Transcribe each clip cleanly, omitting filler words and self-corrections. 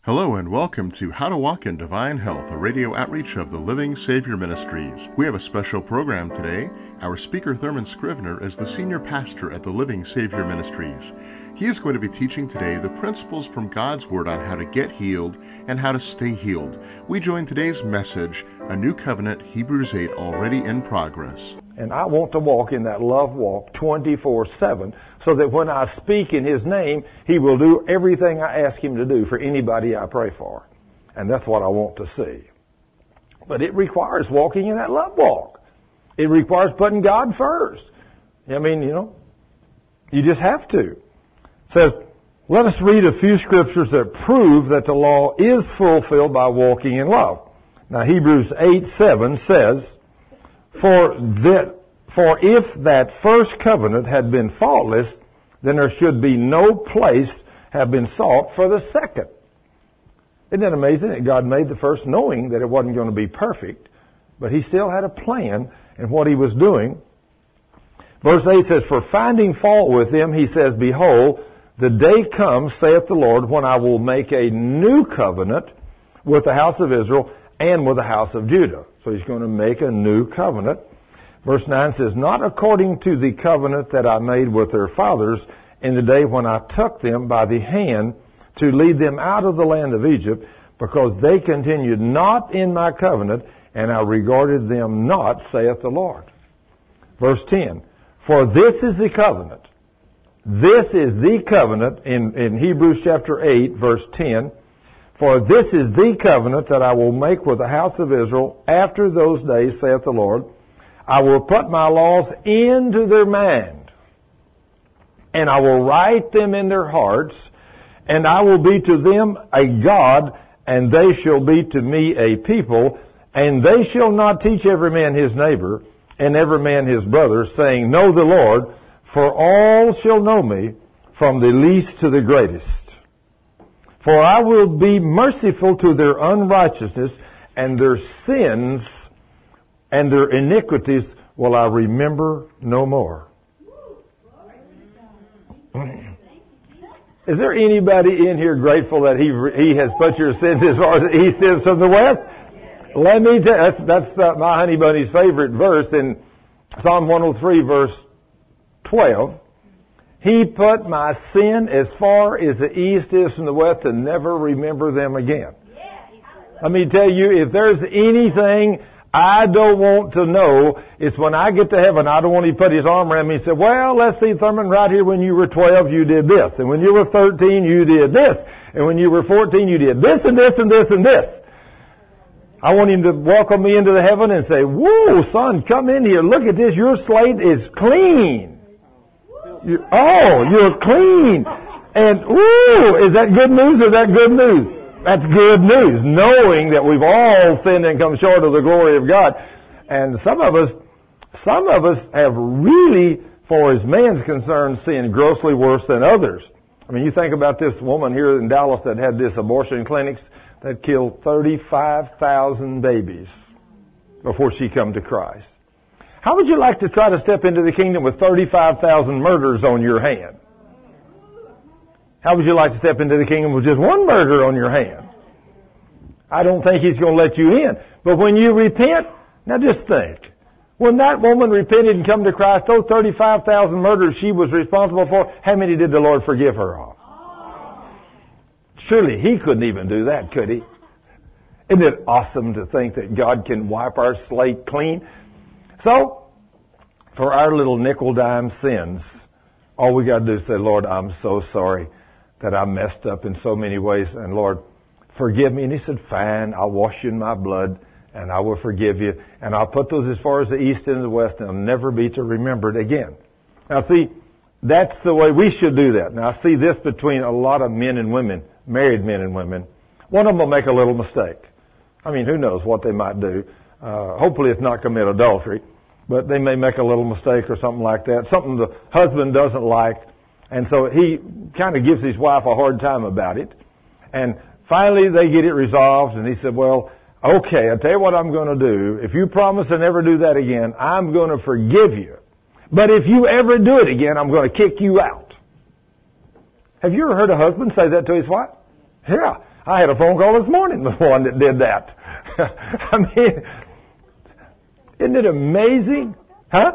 Hello and welcome to How to Walk in Divine Health, a radio outreach of the Living Savior Ministries. We have a special program today. Our speaker, Thurman Scrivener, is the senior pastor at the Living Savior Ministries. He is going to be teaching today the principles from God's Word on how to get healed and how to stay healed. We join today's message, A New Covenant, Hebrews 8, already in progress. And I want to walk in that love walk 24/7 so that when I speak in His name, He will do everything I ask Him to do for anybody I pray for. And that's what I want to see. But it requires walking in that love walk. It requires putting God first. I mean, you just have to. It says, let us read a few scriptures that prove that the law is fulfilled by walking in love. Now, Hebrews 8:7 says, For if that first covenant had been faultless, then there should be no place have been sought for the second. Isn't that amazing that God made the first knowing that it wasn't going to be perfect, but He still had a plan in what He was doing. Verse 8 says, For finding fault with them, He says, Behold, the day comes, saith the Lord, when I will make a new covenant with the house of Israel and with the house of Judah. So He's going to make a new covenant. Verse 9 says, Not according to the covenant that I made with their fathers in the day when I took them by the hand to lead them out of the land of Egypt, because they continued not in my covenant, and I regarded them not, saith the Lord. Verse 10, For this is the covenant. This is the covenant in Hebrews chapter 8, verse 10. For this is the covenant that I will make with the house of Israel after those days, saith the Lord. I will put my laws into their mind, and I will write them in their hearts, and I will be to them a God, and they shall be to me a people, and they shall not teach every man his neighbor, and every man his brother, saying, Know the Lord, for all shall know me, from the least to the greatest. For I will be merciful to their unrighteousness, and their sins and their iniquities will I remember no more. Is there anybody in here grateful that He has put your sins as far as the east is from the west? Let me tell you, that's my honey bunny's favorite verse in Psalm 103, verse 12. He put my sin as far as the east is from the west and never remember them again. Let me tell you, if there's anything I don't want to know, it's when I get to heaven, I don't want Him to put His arm around me and say, well, let's see, Thurman, right here when you were 12, you did this. And when you were 13, you did this. And when you were 14, you did this and this and this and this. I want Him to welcome me into the heaven and say, whoa, son, come in here. Look at this. Your slate is clean. You're clean. And, ooh, is that good news or is that good news? That's good news, knowing that we've all sinned and come short of the glory of God. And some of us have really, for as man's concerned, sinned grossly worse than others. I mean, you think about this woman here in Dallas that had this abortion clinics that killed 35,000 babies before she come to Christ. How would you like to try to step into the kingdom with 35,000 murders on your hand? How would you like to step into the kingdom with just one murder on your hand? I don't think He's going to let you in. But when you repent, now just think. When that woman repented and come to Christ, those 35,000 murders she was responsible for, how many did the Lord forgive her of? Surely He couldn't even do that, could He? Isn't it awesome to think that God can wipe our slate clean? So, for our little nickel-dime sins, all we got to do is say, Lord, I'm so sorry that I messed up in so many ways, and Lord, forgive me. And He said, fine, I'll wash you in my blood, and I will forgive you, and I'll put those as far as the east and the west, and they'll never be to remember it again. Now see, that's the way we should do that. Now I see this between a lot of men and women, married men and women. One of them will make a little mistake. I mean, who knows what they might do. Hopefully it's not commit adultery, but they may make a little mistake or something like that, something the husband doesn't like. And so he kind of gives his wife a hard time about it. And finally they get it resolved, and he said, well, okay, I'll tell you what I'm going to do. If you promise to never do that again, I'm going to forgive you. But if you ever do it again, I'm going to kick you out. Have you ever heard a husband say that to his wife? Yeah. I had a phone call this morning with one that did that. I mean, isn't it amazing? Huh?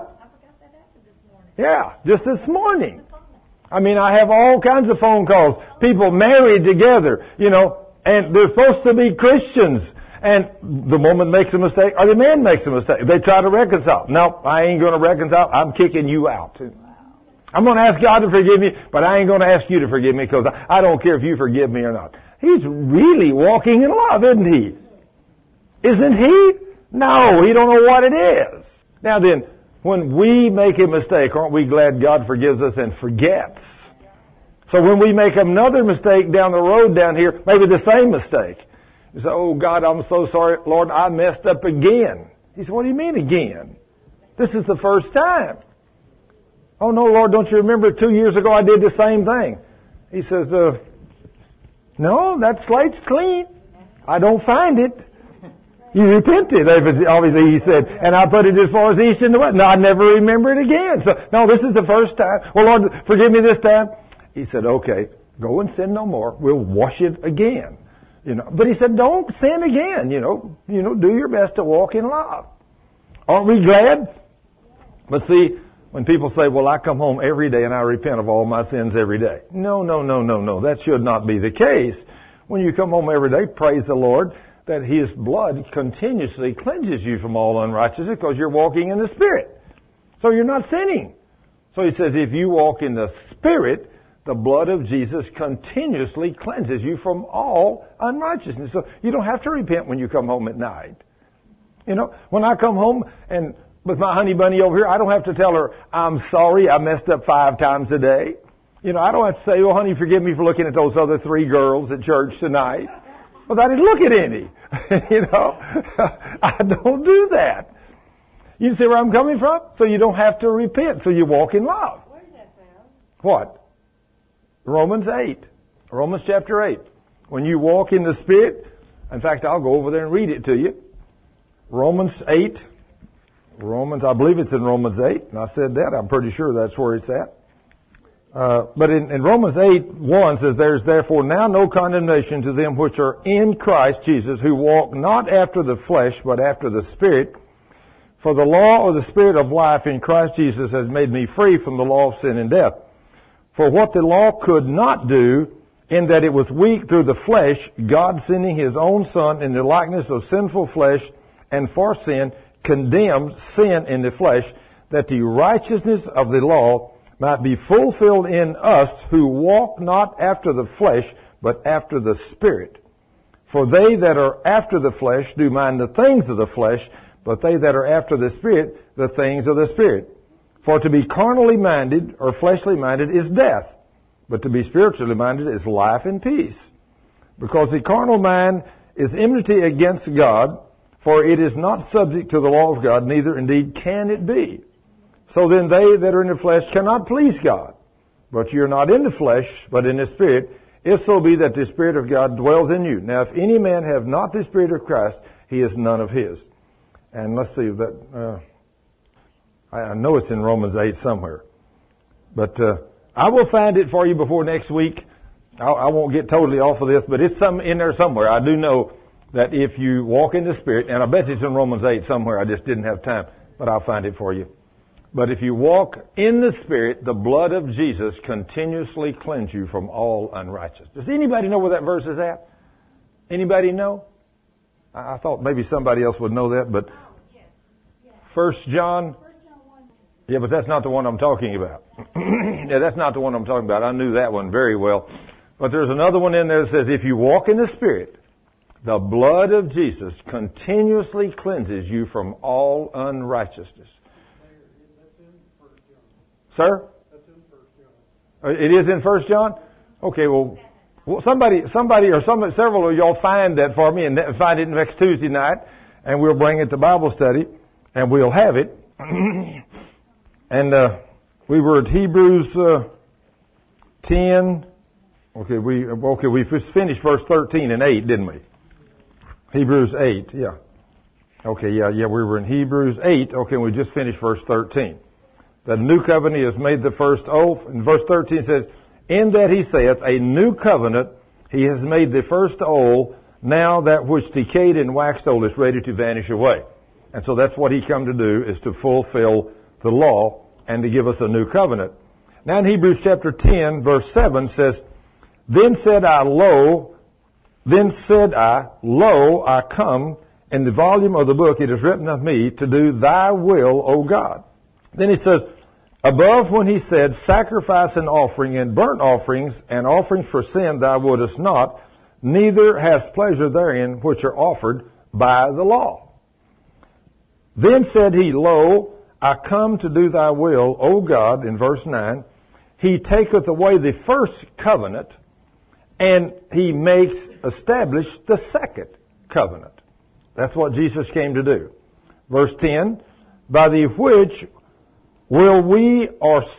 Yeah, just this morning. I mean, I have all kinds of phone calls. People married together, and they're supposed to be Christians. And the woman makes a mistake, or the man makes a mistake. They try to reconcile. No, I ain't going to reconcile. I'm kicking you out. I'm going to ask God to forgive me, but I ain't going to ask you to forgive me because I don't care if you forgive me or not. He's really walking in love, isn't he? Isn't he? No, he don't know what it is. Now then, when we make a mistake, aren't we glad God forgives us and forgets? So when we make another mistake down the road down here, maybe the same mistake, you say, oh God, I'm so sorry, Lord, I messed up again. He said, what do you mean again? This is the first time. Oh no, Lord, don't you remember 2 years ago I did the same thing? He says, no, that slate's clean. I don't find it. You repented, obviously, he said, and I put it as far as the east and the west. No, I never remember it again. So, no, this is the first time. Well, Lord, forgive me this time. He said, okay, go and sin no more. We'll wash it again. But he said, don't sin again. Do your best to walk in love. Aren't we glad? But see, when people say, well, I come home every day and I repent of all my sins every day. No. That should not be the case. When you come home every day, praise the Lord that His blood continuously cleanses you from all unrighteousness because you're walking in the Spirit. So you're not sinning. So he says, if you walk in the Spirit, the blood of Jesus continuously cleanses you from all unrighteousness. So you don't have to repent when you come home at night. When I come home and with my honey bunny over here, I don't have to tell her, I'm sorry, I messed up 5 times a day. I don't have to say, oh honey, forgive me for looking at those other 3 girls at church tonight. Well, I didn't look at any. I don't do that. You see where I'm coming from? So you don't have to repent. So you walk in love. Where's that found? What? Romans 8. Romans chapter 8. When you walk in the Spirit, in fact, I'll go over there and read it to you. Romans 8. I believe it's in Romans 8. And I said that. I'm pretty sure that's where it's at. But in Romans 8:1 says, there is therefore now no condemnation to them which are in Christ Jesus, who walk not after the flesh, but after the Spirit. For the law of the Spirit of life in Christ Jesus has made me free from the law of sin and death. For what the law could not do, in that it was weak through the flesh, God sending His own Son in the likeness of sinful flesh, and for sin, condemned sin in the flesh, that the righteousness of the law might be fulfilled in us who walk not after the flesh, but after the Spirit. For they that are after the flesh do mind the things of the flesh, but they that are after the Spirit, the things of the Spirit. For to be carnally minded or fleshly minded is death, but to be spiritually minded is life and peace. Because the carnal mind is enmity against God, for it is not subject to the law of God, neither indeed can it be. So then they that are in the flesh cannot please God. But you're not in the flesh, but in the Spirit, if so be that the Spirit of God dwells in you. Now if any man have not the Spirit of Christ, he is none of his. And let's see, that I know it's in Romans 8 somewhere. But I will find it for you before next week. I won't get totally off of this, but it's in there somewhere. I do know that if you walk in the Spirit, and I bet it's in Romans 8 somewhere, I just didn't have time, but I'll find it for you. But if you walk in the Spirit, the blood of Jesus continuously cleanses you from all unrighteousness. Does anybody know where that verse is at? Anybody know? I thought maybe somebody else would know that, but 1 John. Yeah, but that's not the one I'm talking about. Yeah, that's not the one I'm talking about. I knew that one very well. But there's another one in there that says, if you walk in the Spirit, the blood of Jesus continuously cleanses you from all unrighteousness. Sir? That's in 1 John. It is in 1 John? Okay, well somebody or several of y'all find that for me and find it next Tuesday night, and we'll bring it to Bible study, and we'll have it. And we were at Hebrews 10. Okay, we finished verse 13 and 8, didn't we? Hebrews 8, yeah. Okay, yeah, we were in Hebrews 8. Okay, we just finished verse 13. The new covenant has made the first oath. And verse 13 says, in that he saith, a new covenant He has made the first old, now that which decayed and waxed old is ready to vanish away. And so that's what He come to do, is to fulfill the law and to give us a new covenant. Now in Hebrews chapter 10, verse 7 says, Then said I, Lo, I come. In the volume of the book it is written of me to do thy will, O God. Then he says, Above when he said, Sacrifice and offering and burnt offerings and offerings for sin thou wouldest not, neither hast pleasure therein which are offered by the law. Then said he, Lo, I come to do thy will, O God, in verse 9. He taketh away the first covenant, and he makes establish the second covenant. That's what Jesus came to do. Verse 10, By the which will we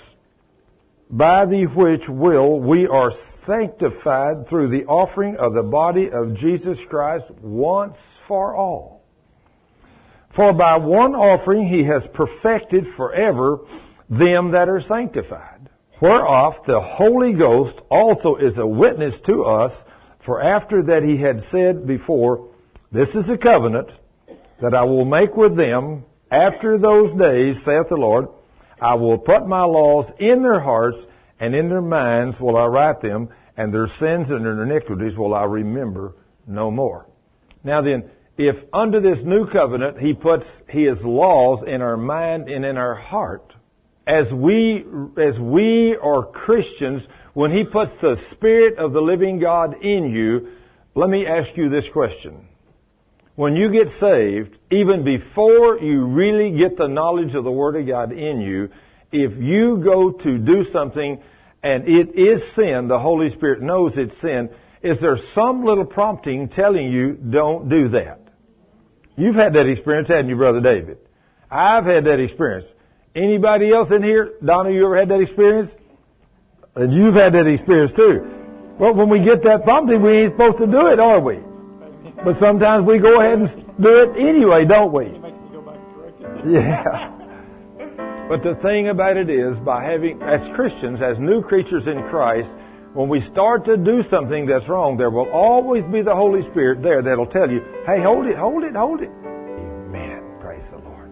are sanctified through the offering of the body of Jesus Christ once for all. For by one offering he has perfected forever them that are sanctified. Whereof the Holy Ghost also is a witness to us, for after that he had said before, This is a covenant that I will make with them after those days, saith the Lord. I will put my laws in their hearts, and in their minds will I write them, and their sins and their iniquities will I remember no more. Now then, if under this new covenant He puts His laws in our mind and in our heart, as we are Christians, when He puts the Spirit of the living God in you, let me ask you this question. When you get saved, even before you really get the knowledge of the Word of God in you, if you go to do something and it is sin, the Holy Spirit knows it's sin, is there some little prompting telling you, don't do that? You've had that experience, haven't you, Brother David? I've had that experience. Anybody else in here? Donna, you ever had that experience? And you've had that experience too. Well, when we get that prompting, we ain't supposed to do it, are we? But sometimes we go ahead and do it anyway, don't we? Yeah. But the thing about it is, by having, as Christians, as new creatures in Christ, when we start to do something that's wrong, there will always be the Holy Spirit there that'll tell you, hey, hold it. Amen. Praise the Lord.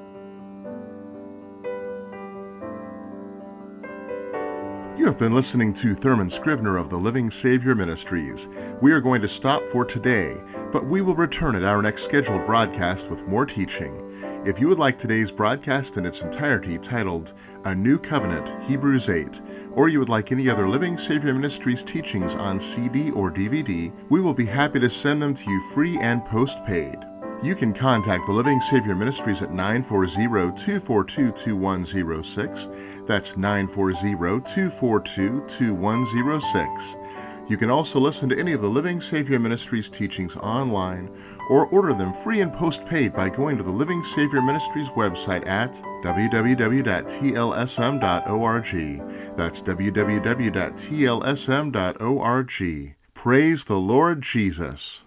You have been listening to Thurman Scrivener of the Living Savior Ministries. We are going to stop for today, but we will return at our next scheduled broadcast with more teaching. If you would like today's broadcast in its entirety titled A New Covenant, Hebrews 8, or you would like any other Living Savior Ministries teachings on CD or DVD, we will be happy to send them to you free and postpaid. You can contact the Living Savior Ministries at 940-242-2106. That's 940-242-2106. You can also listen to any of the Living Savior Ministries teachings online or order them free and postpaid by going to the Living Savior Ministries website at www.tlsm.org. That's www.tlsm.org. Praise the Lord Jesus.